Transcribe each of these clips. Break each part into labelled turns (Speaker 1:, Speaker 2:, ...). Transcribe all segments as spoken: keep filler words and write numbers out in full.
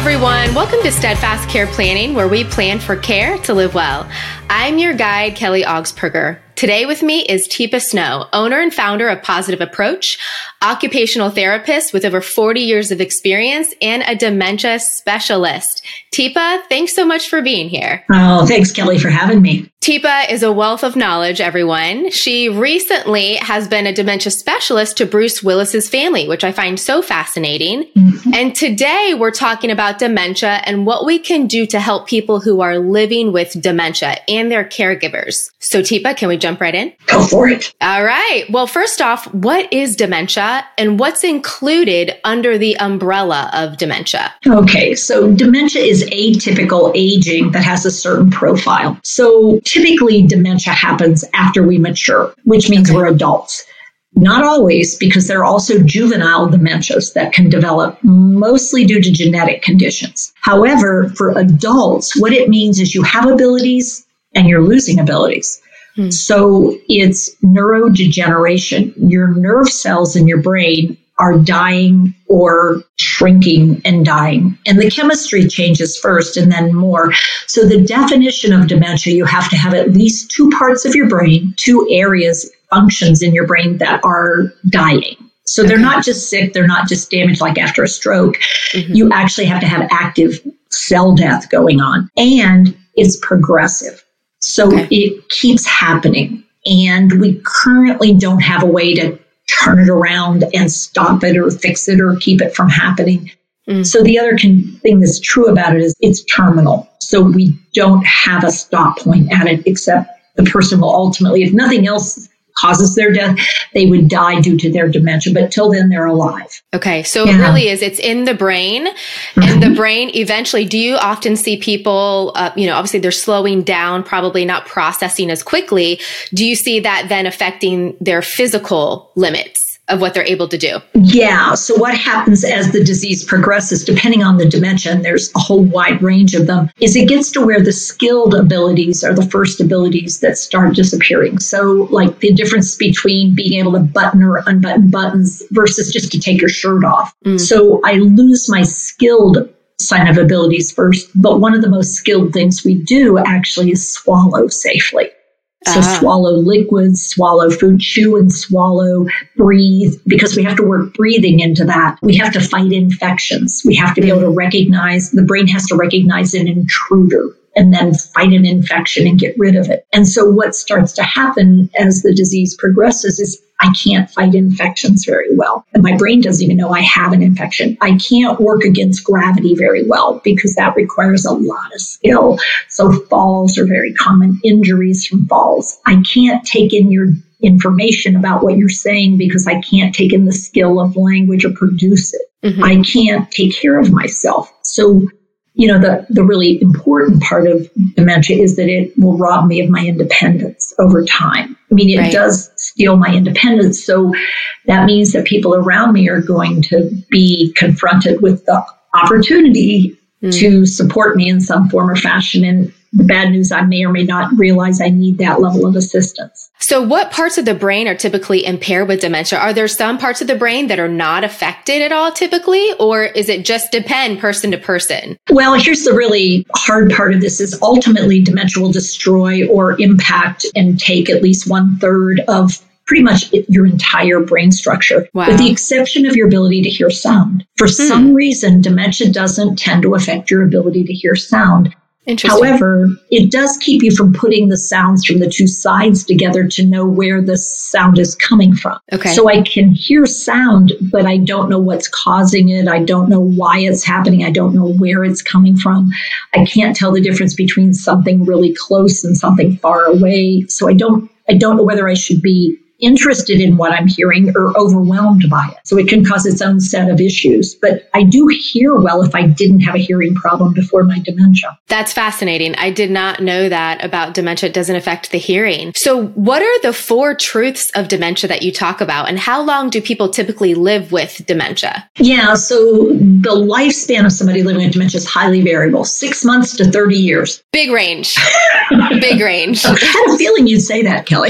Speaker 1: everyone. Welcome to Steadfast Care Planning, where we plan for care to live well. I'm your guide, Kelly Augsburger. Today with me is Teepa Snow, owner and founder of Positive Approach, occupational therapist with over forty years of experience, and a dementia specialist. Teepa, thanks so much for being here.
Speaker 2: Oh, thanks, Kelly, for having me.
Speaker 1: Teepa is a wealth of knowledge, everyone. She recently has been a dementia specialist to Bruce Willis's family, which I find so fascinating. Mm-hmm. And today we're talking about dementia and what we can do to help people who are living with dementia and their caregivers. So Teepa, can we jump right in?
Speaker 2: Go for it.
Speaker 1: All right. Well, first off, what is dementia and what's included under the umbrella of dementia?
Speaker 2: Okay, so dementia is atypical aging that has a certain profile. So typically dementia happens after we mature, which means okay. we're adults. Not always, because there are also juvenile dementias that can develop mostly due to genetic conditions. However, for adults, what it means is you have abilities and you're losing abilities. Hmm. So it's neurodegeneration. Your nerve cells in your brain are dying or shrinking and dying. And the chemistry changes first and then more. So the definition of dementia, you have to have at least two parts of your brain, two areas, functions in your brain that are dying. So they're okay. not just sick, they're not just damaged like after a stroke. Mm-hmm. You actually have to have active cell death going on. And it's progressive. So okay. it keeps happening. And we currently don't have a way to turn it around and stop it or fix it or keep it from happening. Mm. So the other can, thing that's true about it is it's terminal. So we don't have a stop point at it, except the person will ultimately, if nothing else causes their death, they would die due to their dementia. But till then, they're alive.
Speaker 1: Okay. So
Speaker 2: yeah.
Speaker 1: it really is, it's in the brain. Mm-hmm. And the brain eventually, do you often see people, uh, you know, obviously they're slowing down, probably not processing as quickly. Do you see that then affecting their physical limits of what they're able to do?
Speaker 2: Yeah. So what happens as the disease progresses, depending on the dementia, and there's a whole wide range of them, is it gets to where the skilled abilities are the first abilities that start disappearing. So like the difference between being able to button or unbutton buttons versus just to take your shirt off. Mm. So I lose my skilled sign of abilities first, but one of the most skilled things we do actually is swallow safely. So ah. swallow liquids, swallow food, chew and swallow, breathe, because we have to work breathing into that. We have to fight infections. We have to be able to recognize, the brain has to recognize an intruder and then fight an infection and get rid of it. And so what starts to happen as the disease progresses is I can't fight infections very well. And my brain doesn't even know I have an infection. I can't work against gravity very well because that requires a lot of skill. So falls are very common, injuries from falls. I can't take in your information about what you're saying because I can't take in the skill of language or produce it. Mm-hmm. I can't take care of myself. So you know, the, the really important part of dementia is that it will rob me of my independence over time. I mean, it right. does steal my independence. So that means that people around me are going to be confronted with the opportunity mm. to support me in some form or fashion. And the bad news, I may or may not realize I need that level of assistance.
Speaker 1: So what parts of the brain are typically impaired with dementia? Are there some parts of the brain that are not affected at all typically, or is it just depend person to person?
Speaker 2: Well, here's the really hard part of this is ultimately dementia will destroy or impact and take at least one third of pretty much your entire brain structure, wow. with the exception of your ability to hear sound. For hmm. some reason, dementia doesn't tend to affect your ability to hear sound. However, it does keep you from putting the sounds from the two sides together to know where the sound is coming from.
Speaker 1: Okay.
Speaker 2: So I can hear sound, but I don't know what's causing it. I don't know why it's happening. I don't know where it's coming from. I can't tell the difference between something really close and something far away. So I don't, I don't know whether I should be interested in what I'm hearing or overwhelmed by it. So it can cause its own set of issues. But I do hear well if I didn't have a hearing problem before my dementia.
Speaker 1: That's fascinating. I did not know that about dementia. It doesn't affect the hearing. So what are the four truths of dementia that you talk about? And how long do people typically live with dementia?
Speaker 2: Yeah, so the lifespan of somebody living with dementia is highly variable, six months to thirty years.
Speaker 1: Big range. Big range.
Speaker 2: I had a feeling you'd say that, Kelly.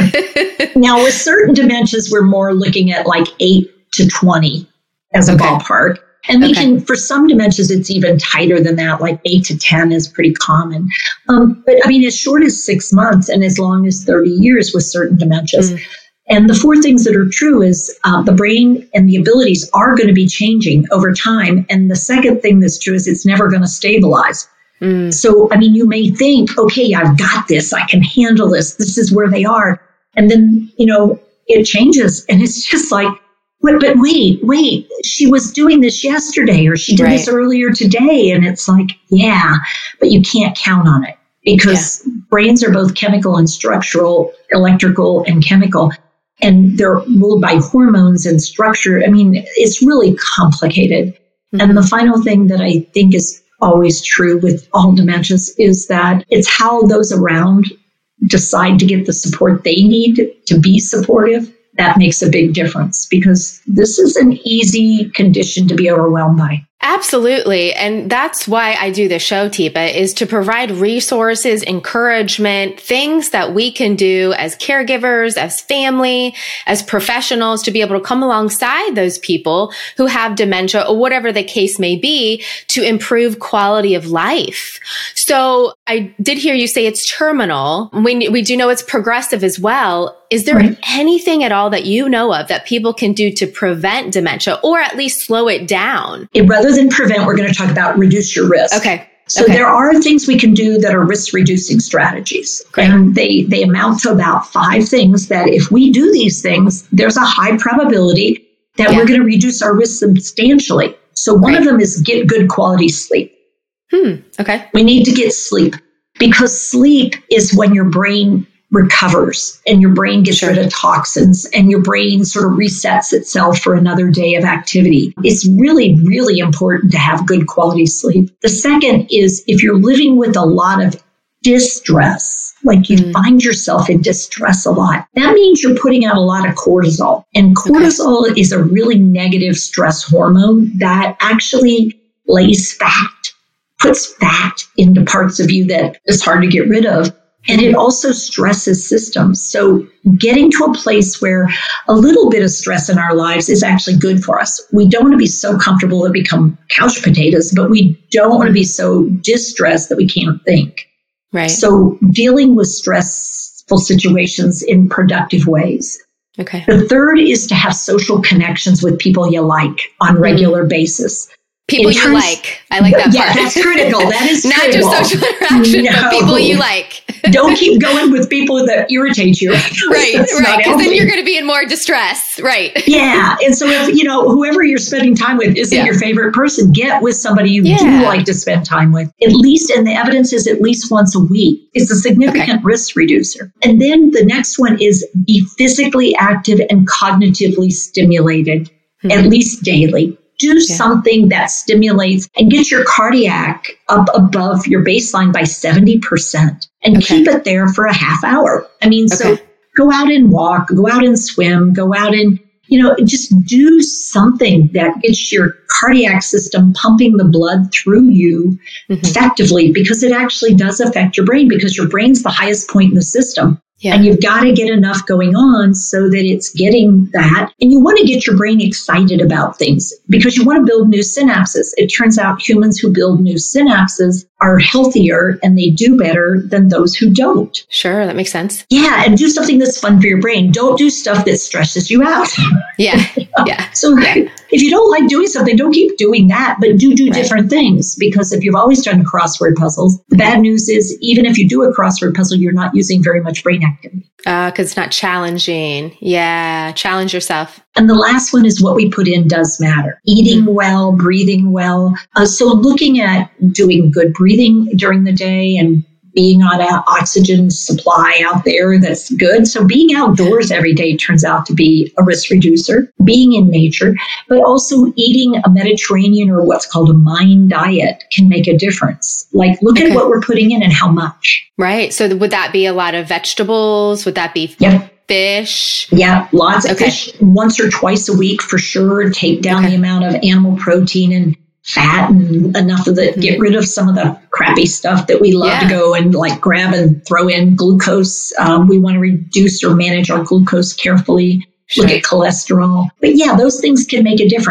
Speaker 2: Now, with certain dementias, we're more looking at like eight to twenty as a okay. ballpark. And we
Speaker 1: Okay.
Speaker 2: can, for some dementias, it's even tighter than that, like eight to ten is pretty common. Um, but I mean, as short as six months and as long as thirty years with certain dementias. Mm. And the four things that are true is uh, the brain and the abilities are going to be changing over time. And the second thing that's true is it's never going to stabilize. Mm. So, I mean, you may think, okay, I've got this. I can handle this. This is where they are. And then, you know, it changes. And it's just like, But, but wait, wait, she was doing this yesterday or she did right. this earlier today. And it's like, yeah, but you can't count on it because yeah. brains are both chemical and structural, electrical and chemical, and they're ruled by hormones and structure. I mean, it's really complicated. Mm-hmm. And the final thing that I think is always true with all dementias is that it's how those around decide to get the support they need to be supportive. That makes a big difference because this is an easy condition to be overwhelmed by.
Speaker 1: Absolutely. And that's why I do the show, Teepa, is to provide resources, encouragement, things that we can do as caregivers, as family, as professionals to be able to come alongside those people who have dementia or whatever the case may be to improve quality of life. So I did hear you say it's terminal. We, we do know it's progressive as well. Is there right. anything at all that you know of that people can do to prevent dementia or at least slow it down?
Speaker 2: It, rather than prevent, we're going to talk about reduce your risk.
Speaker 1: Okay.
Speaker 2: So
Speaker 1: okay.
Speaker 2: there are things we can do that are risk reducing strategies.
Speaker 1: Great.
Speaker 2: And they, they amount to about five things that if we do these things, there's a high probability that yeah. we're going to reduce our risk substantially. So one Great. Of them is get good quality sleep.
Speaker 1: Hmm. Okay.
Speaker 2: We need to get sleep because sleep is when your brain recovers and your brain gets sure. rid of toxins and your brain sort of resets itself for another day of activity. It's really, really important to have good quality sleep. The second is if you're living with a lot of distress, like you mm. find yourself in distress a lot, that means you're putting out a lot of cortisol. And cortisol okay. is a really negative stress hormone that actually lays fat, puts fat into parts of you that is hard to get rid of. And it also stresses systems. So getting to a place where a little bit of stress in our lives is actually good for us. We don't want to be so comfortable that we become couch potatoes, but we don't want to be so distressed that we can't think.
Speaker 1: Right.
Speaker 2: So dealing with stressful situations in productive ways.
Speaker 1: Okay.
Speaker 2: The third is to have social connections with people you like on a regular mm. basis.
Speaker 1: People terms, you like. I like that
Speaker 2: yeah,
Speaker 1: part.
Speaker 2: Yeah, that's critical. That is
Speaker 1: Not
Speaker 2: critical.
Speaker 1: just social interaction, no. but people you like.
Speaker 2: Don't keep going with people that irritate you.
Speaker 1: Right, right. Because then you're going to be in more distress. Right.
Speaker 2: Yeah. And so if, you know, whoever you're spending time with isn't yeah. your favorite person, get with somebody you
Speaker 1: yeah.
Speaker 2: do like to spend time with. At least, and the evidence is at least once a week. It's a significant okay. risk reducer. And then the next one is be physically active and cognitively stimulated, mm-hmm. at least daily. Do yeah. something that stimulates and get your cardiac up above your baseline by seventy percent and okay. keep it there for a half hour. I mean, okay. so go out and walk, go out and swim, go out and, you know, just do something that gets your cardiac system pumping the blood through you mm-hmm. effectively, because it actually does affect your brain because your brain's the highest point in the system. Yeah. And you've got to get enough going on so that it's getting that. And you want to get your brain excited about things because you want to build new synapses. It turns out humans who build new synapses are healthier and they do better than those who don't.
Speaker 1: Sure, that makes sense.
Speaker 2: Yeah, and do something that's fun for your brain. Don't do stuff that stresses you out.
Speaker 1: Yeah, yeah.
Speaker 2: So
Speaker 1: yeah.
Speaker 2: if you don't like doing something, don't keep doing that, but do do right. different things. Because if you've always done crossword puzzles, the bad news is even if you do a crossword puzzle, you're not using very much brain activity.
Speaker 1: Uh, because it's not challenging. Yeah, challenge yourself.
Speaker 2: And the last one is what we put in does matter. Eating well, breathing well. Uh, so looking at doing good breathing during the day and being on an oxygen supply out there that's good. So being outdoors every day turns out to be a risk reducer, being in nature, but also eating a Mediterranean or what's called a MIND diet can make a difference. Like look okay. at what we're putting in and how much.
Speaker 1: Right. So would that be a lot of vegetables? Would that be
Speaker 2: yep.
Speaker 1: fish?
Speaker 2: Yeah, lots of
Speaker 1: okay.
Speaker 2: fish once or twice a week for sure. Take down okay. the amount of animal protein and fat and enough of the, mm-hmm. get rid of some of the crappy stuff that we love yeah. to go and like grab and throw in glucose. Um, we want to reduce or manage our glucose carefully, sure. look at cholesterol. But yeah, those things can make a difference.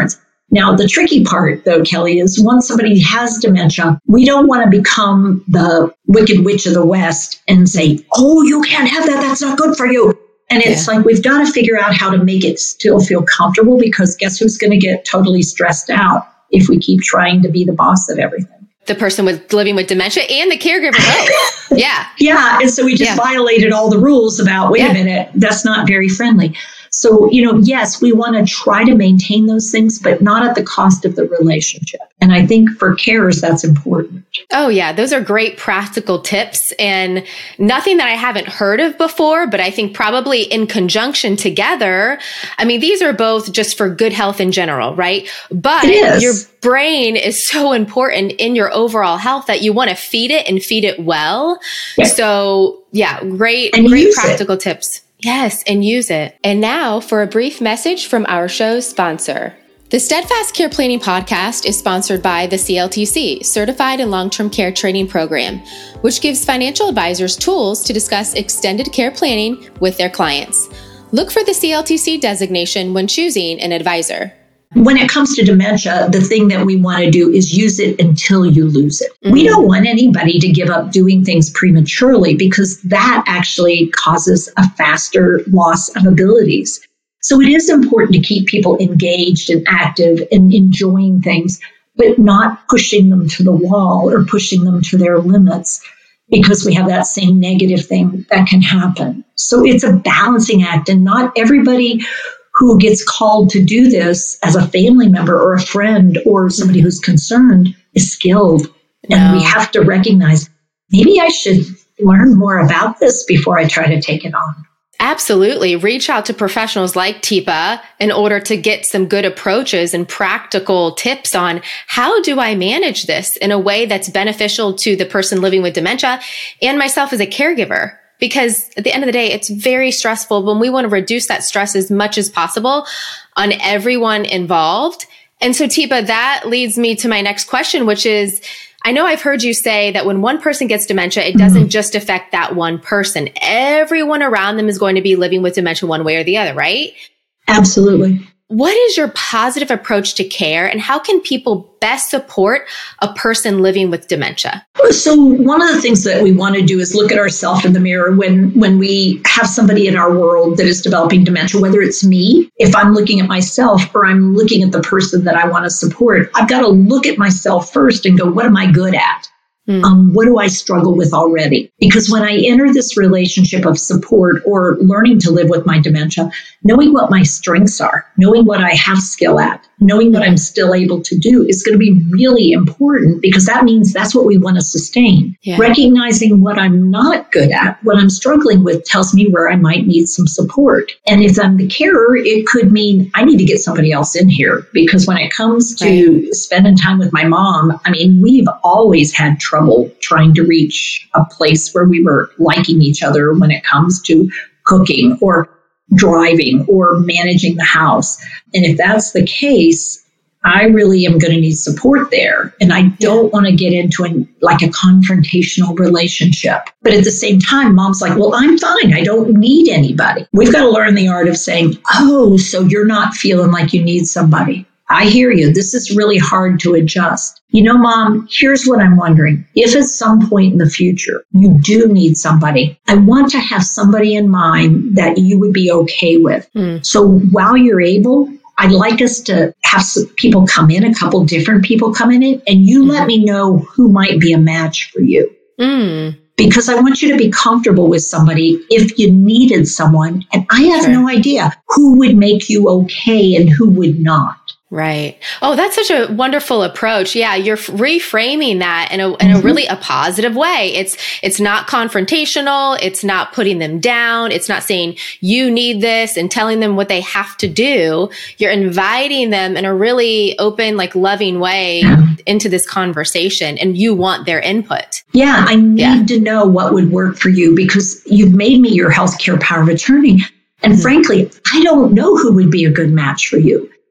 Speaker 2: Now, the tricky part, though, Kelly, is once somebody has dementia, we don't want to become the wicked witch of the West and say, oh, you can't have that. That's not good for you. And it's yeah. like we've got to figure out how to make it still feel comfortable, because guess who's going to get totally stressed out if we keep trying to be the boss of everything?
Speaker 1: The person with living with dementia and the caregiver both. Yeah.
Speaker 2: Yeah. And so we just yeah. violated all the rules about, wait yeah. a minute, that's not very friendly. So, you know, yes, we want to try to maintain those things, but not at the cost of the relationship. And I think for carers, that's important.
Speaker 1: Oh, yeah. Those are great practical tips, and nothing that I haven't heard of before, but I think probably in conjunction together. I mean, these are both just for good health in general, right? But your brain is so important in your overall health that you want to feed it and feed it well. Yeah. So yeah, great, and great practical it. tips. Yes, and use it. And now for a brief message from our show's sponsor. The Steadfast Care Planning Podcast is sponsored by the C L T C, Certified in Long-Term Care Training Program, which gives financial advisors tools to discuss extended care planning with their clients. Look for the C L T C designation when choosing an advisor.
Speaker 2: When it comes to dementia, the thing that we want to do is use it until you lose it. Mm-hmm. We don't want anybody to give up doing things prematurely, because that actually causes a faster loss of abilities. So it is important to keep people engaged and active and enjoying things, but not pushing them to the wall or pushing them to their limits, because we have that same negative thing that can happen. So it's a balancing act, and not everybody who gets called to do this as a family member or a friend or somebody who's concerned is skilled. No. And we have to recognize, maybe I should learn more about this before I try to take it on.
Speaker 1: Absolutely. Reach out to professionals like Teepa in order to get some good approaches and practical tips on how do I manage this in a way that's beneficial to the person living with dementia and myself as a caregiver. Because at the end of the day, it's very stressful when we want to reduce that stress as much as possible on everyone involved. And so, Teepa, that leads me to my next question, which is, I know I've heard you say that when one person gets dementia, it doesn't mm-hmm. just affect that one person. Everyone around them is going to be living with dementia one way or the other, right?
Speaker 2: Absolutely.
Speaker 1: What is your positive approach to care, and how can people best support a person living with dementia?
Speaker 2: So one of the things that we want to do is look at ourselves in the mirror when, when we have somebody in our world that is developing dementia, whether it's me, if I'm looking at myself, or I'm looking at the person that I want to support. I've got to look at myself first and go, what am I good at? Mm. Um, what do I struggle with already? Because when I enter this relationship of support or learning to live with my dementia, knowing what my strengths are, knowing what I have skill at, knowing what I'm still able to do is going to be really important, because that means that's what we want to sustain. Yeah. Recognizing what I'm not good at, what I'm struggling with, tells me where I might need some support. And if I'm the carer, it could mean I need to get somebody else in here, because when it comes to right. spending time with my mom, I mean, we've always had trouble trying to reach a place where we were liking each other when it comes to cooking or driving or managing the house. And if that's the case, I really am going to need support there. And I don't want to get into an, like a confrontational relationship. But at the same time, mom's like, well, I'm fine. I don't need anybody. We've got to learn the art of saying, oh, so you're not feeling like you need somebody. I hear you. This is really hard to adjust. You know, Mom, here's what I'm wondering. If at some point in the future you do need somebody, I want to have somebody in mind that you would be okay with. Mm. So while you're able, I'd like us to have some people come in, a couple different people come in, and you mm. let me know who might be a match for you. Mm. Because I want you to be comfortable with somebody if you needed someone. And I have sure. no idea who would make you okay and who would not.
Speaker 1: Right. Oh, that's such a wonderful approach. Yeah, you're reframing that in a in a really a positive way. It's it's not confrontational. It's not putting them down. It's not saying you need this and telling them what they have to do. You're inviting them in a really open, like loving way into this conversation, and you want their input.
Speaker 2: Yeah, I need yeah. to know what would work for you, because you've made me your healthcare power of attorney. And mm-hmm. frankly, I don't know who would be a good match for you.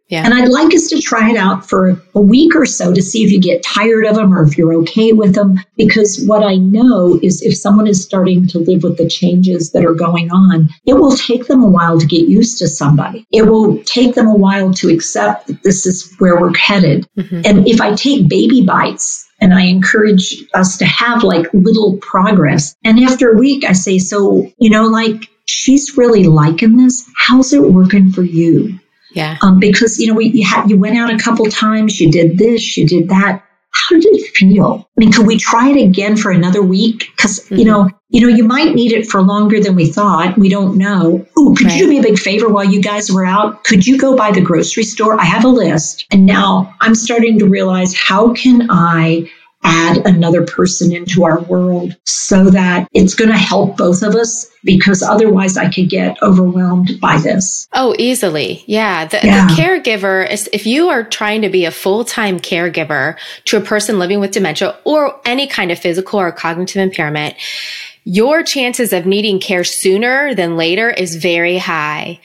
Speaker 1: Yeah.
Speaker 2: And I'd like us to try it out for a week or so to see if you get tired of them or if you're okay with them. Because what I know is if someone is starting to live with the changes that are going on, it will take them a while to get used to somebody. It will take them a while to accept that this is where we're headed. Mm-hmm. And if I take baby bites, and I encourage us to have like little progress. And after a week, I say, so, you know, like she's really liking this. How's it working for you?
Speaker 1: Yeah.
Speaker 2: Um, because, you know, we, you, ha- you went out a couple times, you did this, you did that. How did it feel? I mean, could we try it again for another week? Because, mm-hmm. you know, you know, you might need it for longer than we thought. We don't know. Ooh, could right. you do me a big favor while you guys were out? Could you go by the grocery store? I have a list. And now I'm starting to realize, how can I add another person into our world so that it's going to help both of us, because otherwise I could get overwhelmed by this.
Speaker 1: Oh, easily. Yeah. The, yeah. the caregiver is, if you are trying to be a full-time caregiver to a person living with dementia or any kind of physical or cognitive impairment, your chances of needing care sooner than later is very high.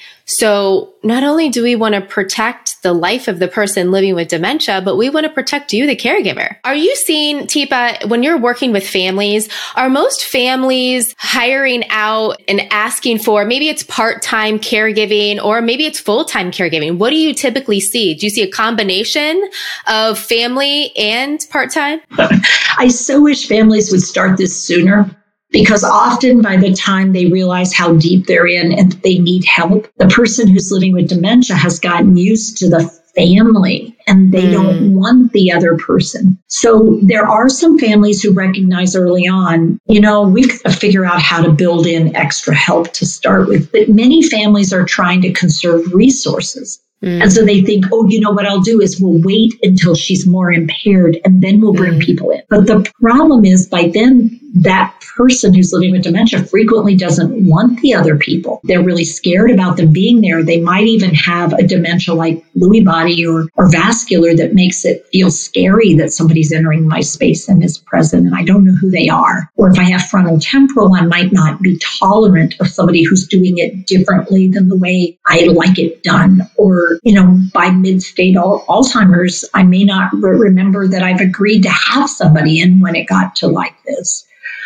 Speaker 1: So not only do we want to protect the life of the person living with dementia, but we want to protect you, the caregiver. Are you seeing, Teepa, when you're working with families, are most families hiring out and asking for, maybe it's part-time caregiving or maybe it's full-time caregiving? What do you typically see? Do you see a combination of family and part-time?
Speaker 2: I so wish families would start this sooner. Because often by the time they realize how deep they're in and they need help, the person who's living with dementia has gotten used to the family and they mm. don't want the other person. So there are some families who recognize early on, you know, we've got to figure out how to build in extra help to start with. But many families are trying to conserve resources. Mm. And so they think, oh, you know what I'll do is we'll wait until she's more impaired and then we'll bring mm. people in. But the problem is by then that person who's living with dementia frequently doesn't want the other people. They're really scared about them being there. They might even have a dementia like Lewy body or, or vascular that makes it feel scary that somebody's entering my space and is present and I don't know who they are. Or if I have frontal temporal, I might not be tolerant of somebody who's doing it differently than the way I like it done. Or, you know, by mid-state al- Alzheimer's, I may not re- remember that I've agreed to have somebody in when it got to like this.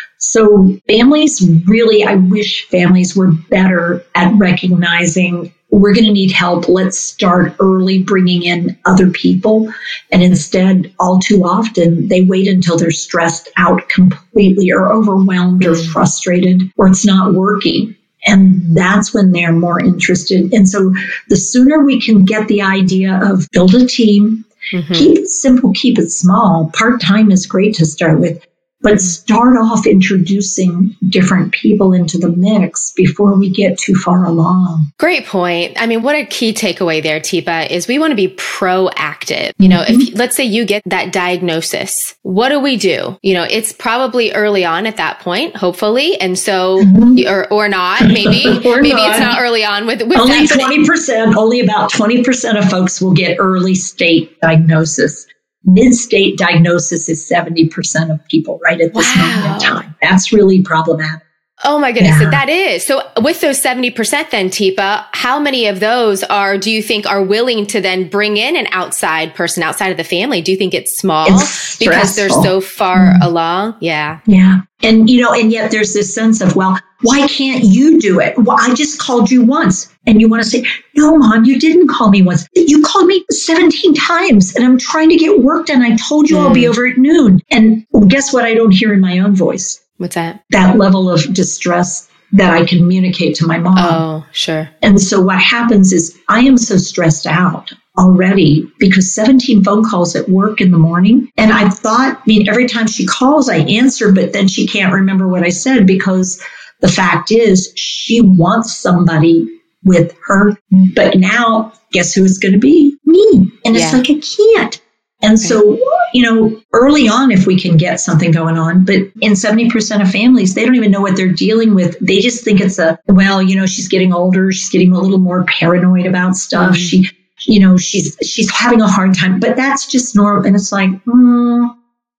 Speaker 2: So families really, I wish families were better at recognizing we're going to need help. Let's start early bringing in other people. And instead, all too often, they wait until they're stressed out completely or overwhelmed or frustrated or it's not working. And that's when they're more interested. And so the sooner we can get the idea of build a team, mm-hmm. keep it simple, keep it small. Part-time is great to start with. But start off introducing different people into the mix before we get too far along.
Speaker 1: Great point. I mean, what a key takeaway there, Teepa, is we want to be proactive. You know, mm-hmm. if let's say you get that diagnosis, what do we do? You know, it's probably early on at that point, hopefully. And so, mm-hmm. or, or not, maybe,
Speaker 2: or
Speaker 1: maybe
Speaker 2: not.
Speaker 1: It's not early on with, with
Speaker 2: only
Speaker 1: that,
Speaker 2: twenty percent, only about twenty percent of folks will get early state diagnosis. Mid-state diagnosis is seventy percent of people right at this wow. moment in time. That's really problematic.
Speaker 1: Oh my goodness, yeah. that is. So with those seventy percent then, Teepa, how many of those are, do you think are willing to then bring in an outside person outside of the family? Do you think it's small
Speaker 2: it's
Speaker 1: because they're so far mm. along? Yeah.
Speaker 2: Yeah. And, you know, and yet there's this sense of, well, why can't you do it? Well, I just called you once. And you want to say, no, Mom, you didn't call me once. You called me seventeen times and I'm trying to get work done. I told you mm. I'll be over at noon. And guess what? I don't hear in my own voice.
Speaker 1: What's that?
Speaker 2: That level of distress that I communicate to my mom.
Speaker 1: Oh, sure.
Speaker 2: And so what happens is I am so stressed out already because seventeen phone calls at work in the morning. And I thought, I mean, every time she calls, I answer, but then she can't remember what I said because the fact is she wants somebody with her. But now, guess who it's going to be? Me. And it's yeah. like, I can't. And so, you know, early on, if we can get something going on, but in seventy percent of families, they don't even know what they're dealing with. They just think it's a, well, you know, she's getting older. She's getting a little more paranoid about stuff. Mm-hmm. She, you know, she's, she's having a hard time, but that's just normal. And it's like, mm,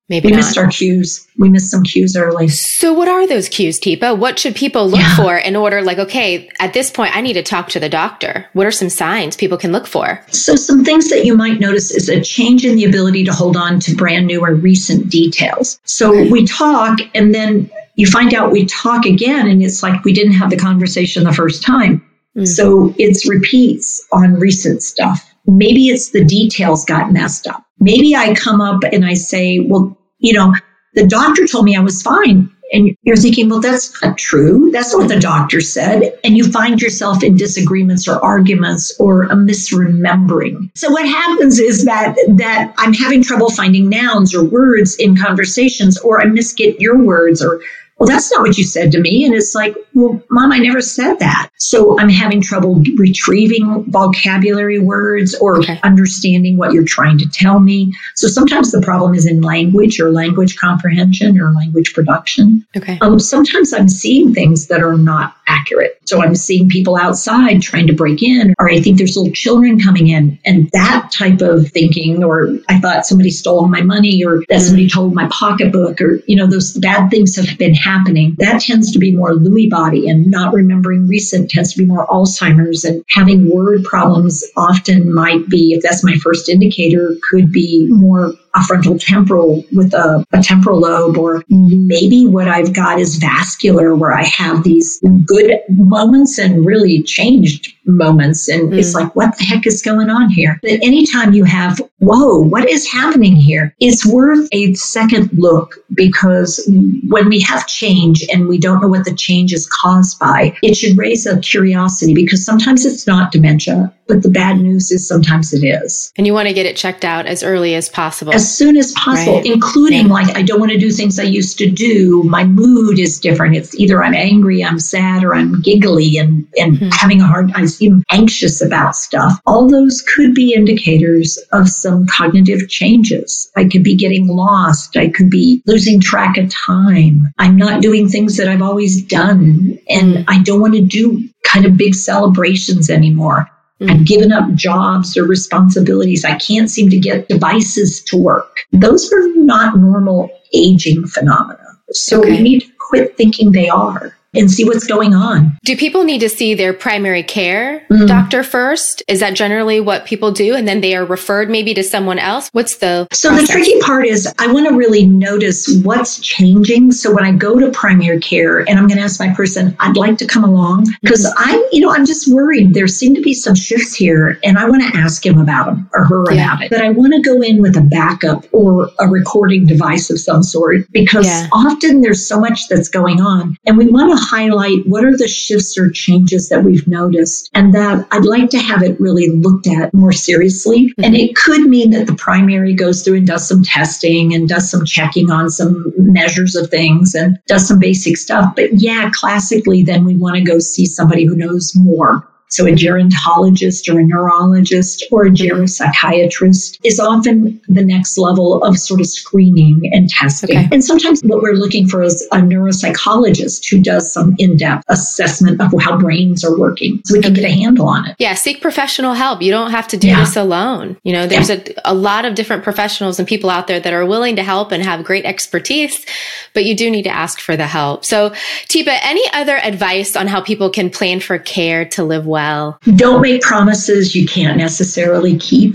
Speaker 1: Maybe
Speaker 2: we
Speaker 1: not.
Speaker 2: missed our cues. We missed some cues early.
Speaker 1: So what are those cues, Teepa? What should people look
Speaker 2: Yeah.
Speaker 1: for in order, like, okay, at this point, I need to talk to the doctor. What are some signs people can look for?
Speaker 2: So some things that you might notice is a change in the ability to hold on to brand new or recent details. So
Speaker 1: Okay.
Speaker 2: we talk and then you find out we talk again and it's like we didn't have the conversation the first time. Mm. So it's repeats on recent stuff. Maybe it's the details got messed up. Maybe I come up and I say, well, you know, the doctor told me I was fine. And you're thinking, well, that's not true. That's not what the doctor said. And you find yourself in disagreements or arguments or a misremembering. So what happens is that that I'm having trouble finding nouns or words in conversations, or I misget your words, or, well, that's not what you said to me. And it's like, well, Mom, I never said that. So I'm having trouble retrieving vocabulary words or okay. understanding what you're trying to tell me. So sometimes the problem is in language or language comprehension or language production.
Speaker 1: Okay.
Speaker 2: Um, sometimes I'm seeing things that are not accurate. So I'm seeing people outside trying to break in, or I think there's little children coming in, and that type of thinking, or I thought somebody stole all my money, or that mm. somebody told my pocketbook, or, you know, those bad things have been happening. That tends to be more Lewy body, and not remembering recent tends to be more Alzheimer's, and having word problems often might be, if that's my first indicator, could be more a frontal temporal with a, a temporal lobe, or maybe what I've got is vascular, where I have these good moments and really changed moments. And mm. it's like, what the heck is going on here? But anytime you have, whoa, what is happening here? It's worth a second look, because when we have change and we don't know what the change is caused by, it should raise a curiosity, because sometimes it's not dementia, but the bad news is sometimes it is.
Speaker 1: And you want to get it checked out as early as possible.
Speaker 2: As soon as possible, right. including yeah. like, I don't want to do things I used to do. My mood is different. It's either I'm angry, I'm sad, or I'm giggly and, and mm-hmm. having a hard time. I'm anxious about stuff. All those could be indicators of some cognitive changes. I could be getting lost. I could be losing track of time. I'm not doing things that I've always done. And mm-hmm. I don't want to do kind of big celebrations anymore. Mm-hmm. I've given up jobs or responsibilities. I can't seem to get devices to work. Those are not normal aging phenomena. So okay. we need to quit thinking they are and see what's going on.
Speaker 1: Do people need to see their primary care mm. doctor first? Is that generally what people do? And then they are referred maybe to someone else? What's the
Speaker 2: So
Speaker 1: process?
Speaker 2: The tricky part is I want to really notice what's changing. So when I go to primary care and I'm going to ask my person, I'd like to come along, because mm-hmm. I'm, you know, I'm just worried. There seem to be some shifts here, and I want to ask him about them or her yeah. about it. But I want to go in with a backup or a recording device of some sort, because yeah. often there's so much that's going on, and we want to highlight what are the shifts or changes that we've noticed, and that I'd like to have it really looked at more seriously. Mm-hmm. And it could mean that the primary goes through and does some testing and does some checking on some measures of things and does some basic stuff. But yeah, classically, then we want to go see somebody who knows more. So a gerontologist or a neurologist or a geropsychiatrist is often the next level of sort of screening and testing. Okay. And sometimes what we're looking for is a neuropsychologist who does some in-depth assessment of how brains are working, so we can okay. get a handle on it.
Speaker 1: Yeah, seek professional help. You don't have to do yeah. this alone. You know, there's yeah. a, a lot of different professionals and people out there that are willing to help and have great expertise, but you do need to ask for the help. So, Teepa, any other advice on how people can plan for care to live well? Well.
Speaker 2: Don't make promises you can't necessarily keep.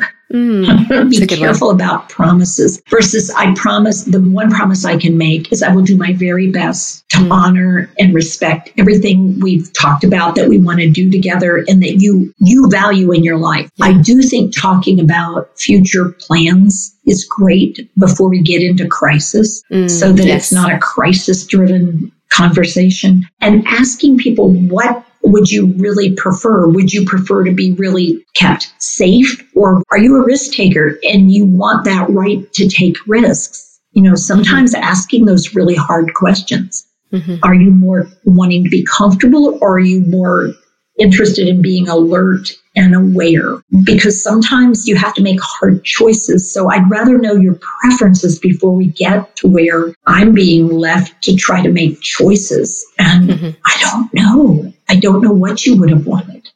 Speaker 2: Mm, Be careful one. about promises versus I promise. The one promise I can make is I will do my very best to mm. honor and respect everything we've talked about that we want to do together and that you you value in your life. Yeah. I do think talking about future plans is great before we get into crisis, mm, so that yes. it's not a crisis-driven conversation, and asking people, what would you really prefer? Would you prefer to be really kept safe, or are you a risk taker and you want that right to take risks? You know, sometimes mm-hmm. asking those really hard questions. Mm-hmm. Are you more wanting to be comfortable, or are you more interested in being alert and aware? Because sometimes you have to make hard choices. So I'd rather know your preferences before we get to where I'm being left to try to make choices. And mm-hmm. I don't know. I don't know what you would have wanted.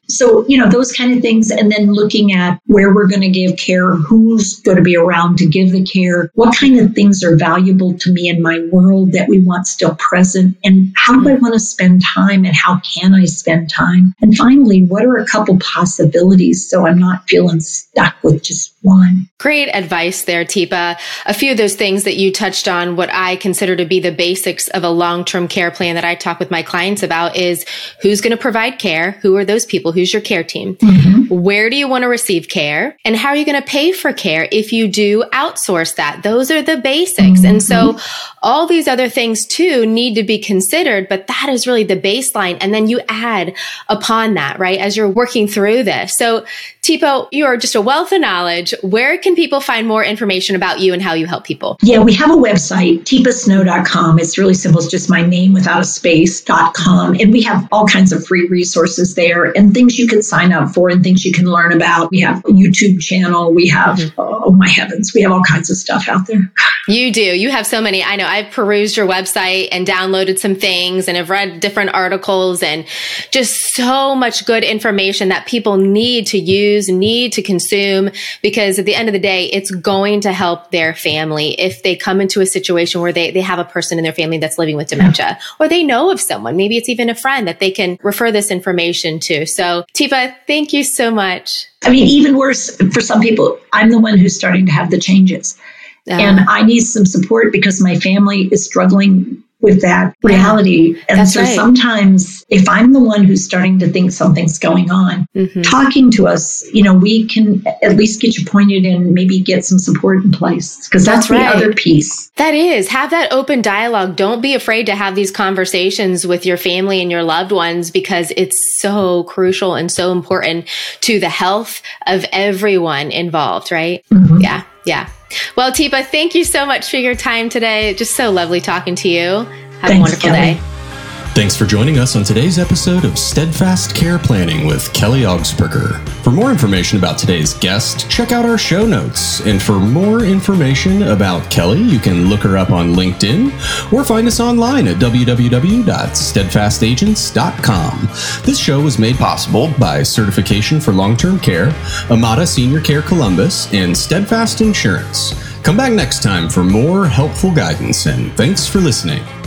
Speaker 2: So, you know, those kind of things. And then looking at where we're going to give care, who's going to be around to give the care, what kind of things are valuable to me in my world that we want still present, and how do I want to spend time and how can I spend time? And finally, what are a couple possibilities so I'm not feeling stuck with just one?
Speaker 1: Great advice there, Teepa. A few of those things that you touched on, what I consider to be the basics of a long-term care plan that I talk with my clients about is who's going to provide care? Who are those people? Who's your care team? Mm-hmm. Where do you want to receive care? And how are you going to pay for care if you do outsource that? Those are the basics. Mm-hmm. And so all these other things too need to be considered, but that is really the baseline. And then you add upon that, right? As you're working through this. So Teepa, you are just a wealth of knowledge. Where can people find more information about you and how you help people?
Speaker 2: Yeah, we have a website, teepa snow dot com. It's really simple. It's just my name without a space dot com. And we have all kinds of free resources there and things you can sign up for and things you can learn about. We have a YouTube channel. We have, mm-hmm. oh my heavens, we have all kinds of stuff out there.
Speaker 1: You do. You have so many. I know I've perused your website and downloaded some things and have read different articles and just so much good information that people need to use, need to consume, because at the end of the day, it's going to help their family if they come into a situation where they, they have a person in their family that's living with dementia, or they know of someone, maybe it's even a friend that they can refer this information to. So Teepa, thank you so much.
Speaker 2: I mean, even worse for some people, I'm the one who's starting to have the changes. Uh, and I need some support because my family is struggling with that reality. Yeah, and so right. sometimes if I'm the one who's starting to think something's going on, mm-hmm. talking to us, you know, we can at least get you pointed and maybe get some support in place, because that's, that's right. the other piece.
Speaker 1: That is, have that open dialogue. Don't be afraid to have these conversations with your family and your loved ones, because it's so crucial and so important to the health of everyone involved, right? Mm-hmm. Yeah. Yeah. Well, Teepa, thank you so much for your time today. Just so lovely talking to you. Have Thanks, a wonderful Kelly. day.
Speaker 3: Thanks for joining us on today's episode of Steadfast Care Planning with Kelly Augsburger. For more information about today's guest, check out our show notes. And for more information about Kelly, you can look her up on LinkedIn or find us online at w w w dot steadfast agents dot com. This show was made possible by Certification for Long-Term Care, Amada Senior Care Columbus, and Steadfast Insurance. Come back next time for more helpful guidance, and thanks for listening.